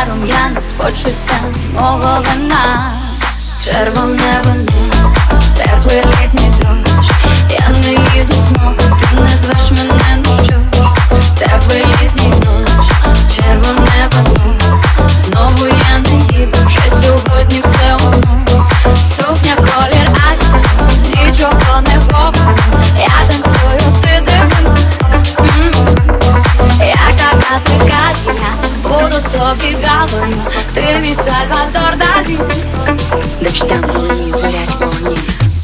даром я не з почуттям мого вина. Червоне вино, теплий літній дощ. Я не їду знову, ти не звеш мене на що. Теплий літній дощ, червоне вино. Знову я не їду, вже сьогодні все одно. Сукня, колір, нічого не говорю. Я танцюю, ти дивись. Я така трикатія, буду тобі галою. Ти мій Сальвадор Далі. Дощ там вдалині горять вогні.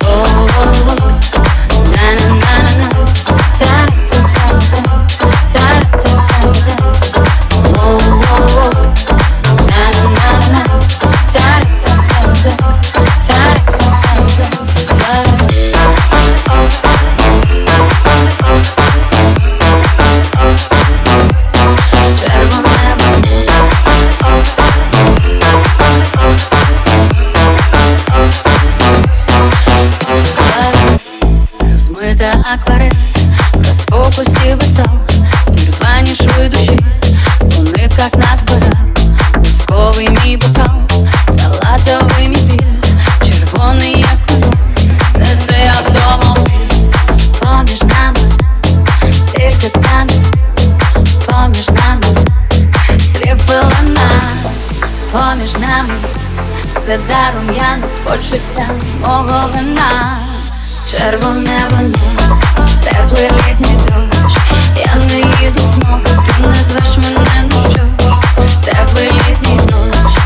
На-на-на-на-на. Та-та-та-та. Та-та-та-та. На-на-на-на. Та-та-та-та. Та-та-та-та. Розмита акварель, розфокусів висок. Ти рвані шви душі, по нитках назбирав. Лисковий мій бокал, салатовий мій біль, червоний як кольор, несе автомобіль. Поміж нами, тільки танець, поміж нами, слів пилина. Поміж нами, з даром я не з почуттям мого вина. Червоне вино, теплий літній дощ. Я не їду знову, ти не звеш мене на що. Теплий літній дощ,